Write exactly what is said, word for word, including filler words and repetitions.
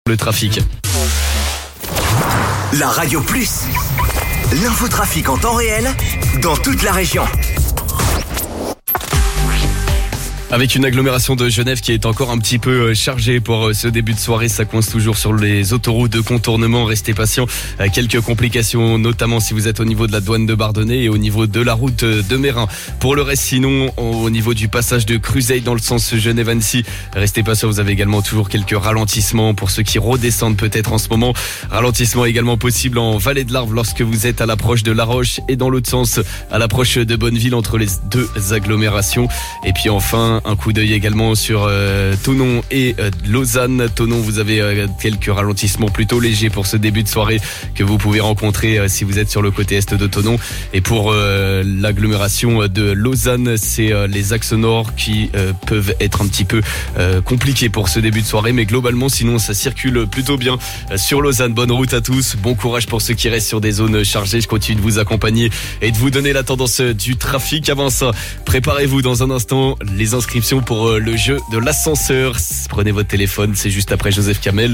Le trafic. La Radio Plus, l'infotrafic en temps réel dans toute la région. Avec une agglomération de Genève qui est encore un petit peu chargée pour ce début de soirée, ça coince toujours sur les autoroutes de contournement. Restez patients. Quelques complications, notamment si vous êtes au niveau de la douane de Bardonnay et au niveau de la route de Mérin. Pour le reste, sinon, au niveau du passage de Cruzeil dans le sens Genève-Annecy, restez patients. Vous avez également toujours quelques ralentissements pour ceux qui redescendent peut-être en ce moment. Ralentissement également possible en Vallée de l'Arve lorsque vous êtes à l'approche de La Roche et dans l'autre sens à l'approche de Bonneville entre les deux agglomérations. Et puis enfin, un coup d'œil également sur euh, Thonon et euh, Lausanne. Thonon, vous avez euh, quelques ralentissements plutôt légers pour ce début de soirée que vous pouvez rencontrer euh, si vous êtes sur le côté est de Thonon. Et pour euh, l'agglomération de Lausanne, c'est euh, les axes nord qui euh, peuvent être un petit peu euh, compliqués pour ce début de soirée. Mais globalement, sinon, ça circule plutôt bien euh, sur Lausanne. Bonne route à tous. Bon courage pour ceux qui restent sur des zones chargées. Je continue de vous accompagner et de vous donner la tendance du trafic. Avant ça, préparez-vous dans un instant les inscriptions pour le jeu de l'ascenseur. Prenez votre téléphone, c'est juste après Joseph Kamel.